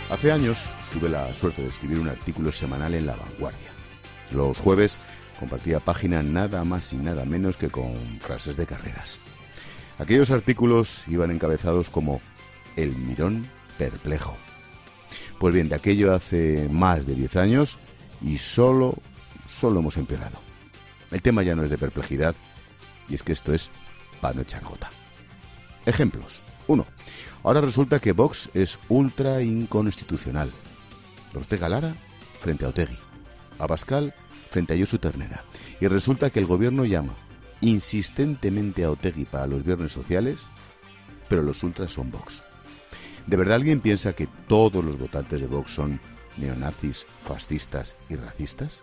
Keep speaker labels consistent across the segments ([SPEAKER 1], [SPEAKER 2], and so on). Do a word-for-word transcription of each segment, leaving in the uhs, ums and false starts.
[SPEAKER 1] Hace años tuve la suerte de escribir un artículo semanal en La Vanguardia. Los jueves compartía página nada más y nada menos que con frases de carreras. Aquellos artículos iban encabezados como El Mirón perplejo. Pues bien, de aquello hace más de diez años y solo, solo hemos empeorado. El tema ya no es de perplejidad y es que esto es para no echar gota. Ejemplos. Uno. Ahora resulta que Vox es ultra inconstitucional. Ortega Lara frente a Otegi. Abascal frente a Josu Ternera. Y resulta que el gobierno llama insistentemente a Otegi para los viernes sociales, pero los ultras son Vox. ¿De verdad alguien piensa que todos los votantes de Vox son neonazis, fascistas y racistas?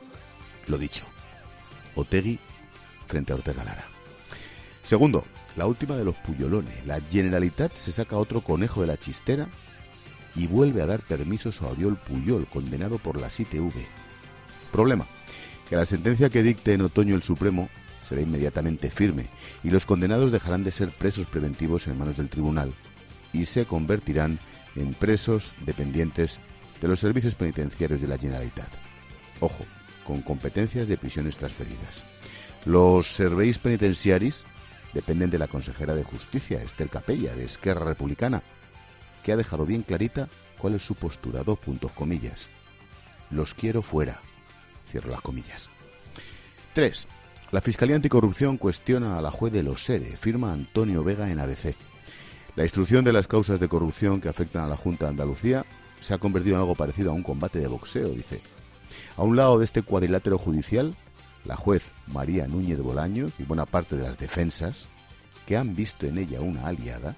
[SPEAKER 1] Lo dicho. Otegi frente a Ortega Lara. Segundo, la última de los puyolones. La Generalitat se saca otro conejo de la chistera y vuelve a dar permisos a Oriol Puyol, condenado por la I T V. Problema, que la sentencia que dicte en otoño el Supremo será inmediatamente firme y los condenados dejarán de ser presos preventivos en manos del tribunal y se convertirán en presos dependientes de los servicios penitenciarios de la Generalitat. Ojo, con competencias de prisiones transferidas. Los serveis penitenciaris dependen de la consejera de Justicia, Esther Capella, de Esquerra Republicana, que ha dejado bien clarita cuál es su postura, dos puntos, comillas. Los quiero fuera, cierro las comillas. Tres. La Fiscalía Anticorrupción cuestiona a la juez de los SERE, firma Antonio Vega en A B C. La instrucción de las causas de corrupción que afectan a la Junta de Andalucía se ha convertido en algo parecido a un combate de boxeo, dice. A un lado de este cuadrilátero judicial, la juez María Núñez Bolaños y buena parte de las defensas, que han visto en ella una aliada.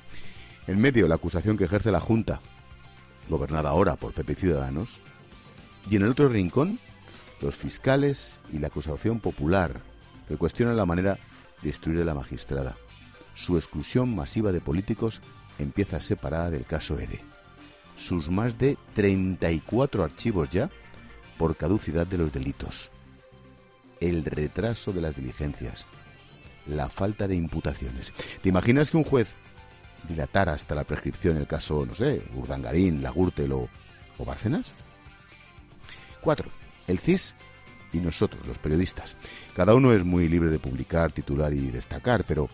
[SPEAKER 1] En medio, la acusación que ejerce la Junta, gobernada ahora por P P y Ciudadanos. Y en el otro rincón, los fiscales y la acusación popular, que cuestionan la manera de instruir de la magistrada. Su exclusión masiva de políticos empieza separada del caso ERE. Sus más de treinta y cuatro archivos ya por caducidad de los delitos. El retraso de las diligencias. La falta de imputaciones. ¿Te imaginas que un juez dilatara hasta la prescripción el caso, no sé, Urdangarín, Lagúrtel o, o Bárcenas? Cuatro. El C I S y nosotros, los periodistas. Cada uno es muy libre de publicar, titular y destacar, pero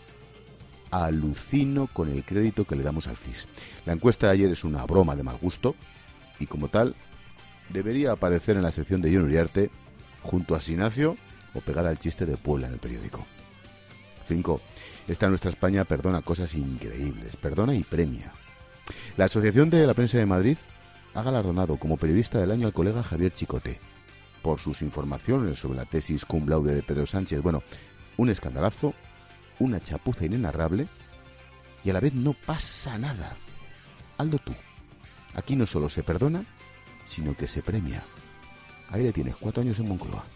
[SPEAKER 1] alucino con el crédito que le damos al C I S. La encuesta de ayer es una broma de mal gusto y como tal debería aparecer en la sección de Jon Uriarte junto a Sinacio o pegada al chiste de Puebla en el periódico. Cinco. Esta nuestra España perdona cosas increíbles, perdona y premia. La Asociación de la Prensa de Madrid ha galardonado como periodista del año al colega Javier Chicote por sus informaciones sobre la tesis cum laude de Pedro Sánchez. Bueno, un escandalazo, una chapuza inenarrable y a la vez no pasa nada. Hazlo tú. Aquí no solo se perdona, sino que se premia. Ahí le tienes, cuatro años en Moncloa.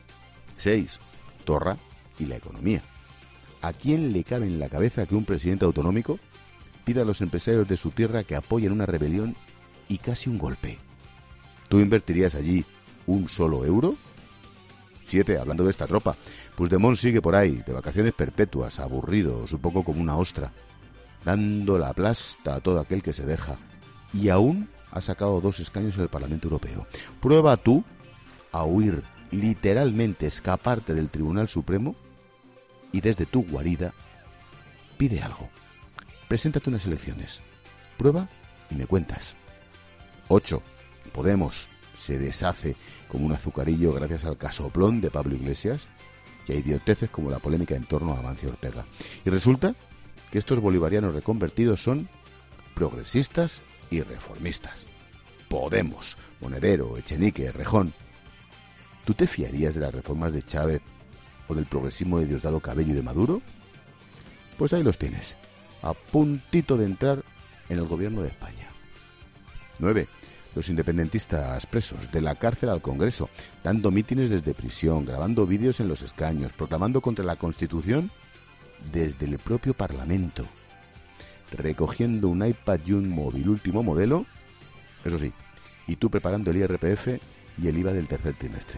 [SPEAKER 1] Seis. Torra y la economía. ¿A quién le cabe en la cabeza que un presidente autonómico pida a los empresarios de su tierra que apoyen una rebelión y casi un golpe? ¿Tú invertirías allí un solo euro? Siete. Hablando de esta tropa, Puigdemont sigue por ahí, de vacaciones perpetuas, aburrido, supongo como una ostra, dando la plasta a todo aquel que se deja. Y aún ha sacado dos escaños en el Parlamento Europeo. Prueba tú a huir, literalmente escaparte del Tribunal Supremo y desde tu guarida pide algo. Preséntate unas elecciones. Prueba y me cuentas. Ocho. Podemos se deshace como un azucarillo gracias al casoplón de Pablo Iglesias y a idioteces como la polémica en torno a Amancio Ortega. Y resulta que estos bolivarianos reconvertidos son progresistas y reformistas. Podemos, Monedero, Echenique, Rejón. ¿Tú te fiarías de las reformas de Chávez o del progresismo de Diosdado Cabello y de Maduro? Pues ahí los tienes, a puntito de entrar en el gobierno de España. Nueve. Los independentistas presos, de la cárcel al Congreso, dando mítines desde prisión, grabando vídeos en los escaños, proclamando contra la Constitución desde el propio Parlamento, recogiendo un iPad y un móvil último modelo, eso sí, y tú preparando el I R P F y el I V A del tercer trimestre.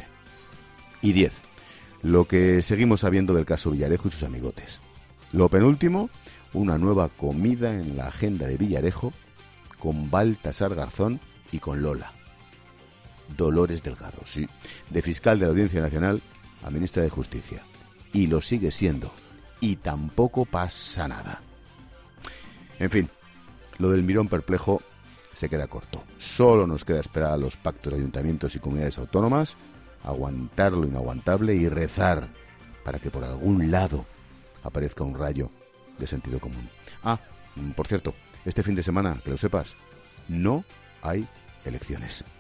[SPEAKER 1] Y diez. Lo que seguimos sabiendo del caso Villarejo y sus amigotes. Lo penúltimo, una nueva comida en la agenda de Villarejo, con Baltasar Garzón y con Lola. Dolores Delgado, sí, de fiscal de la Audiencia Nacional a ministra de Justicia. Y lo sigue siendo. Y tampoco pasa nada. En fin, lo del Mirón perplejo se queda corto. Solo nos queda esperar a los pactos de ayuntamientos y comunidades autónomas, aguantar lo inaguantable y rezar para que por algún lado aparezca un rayo de sentido común. Ah, por cierto, este fin de semana, que lo sepas, no hay elecciones.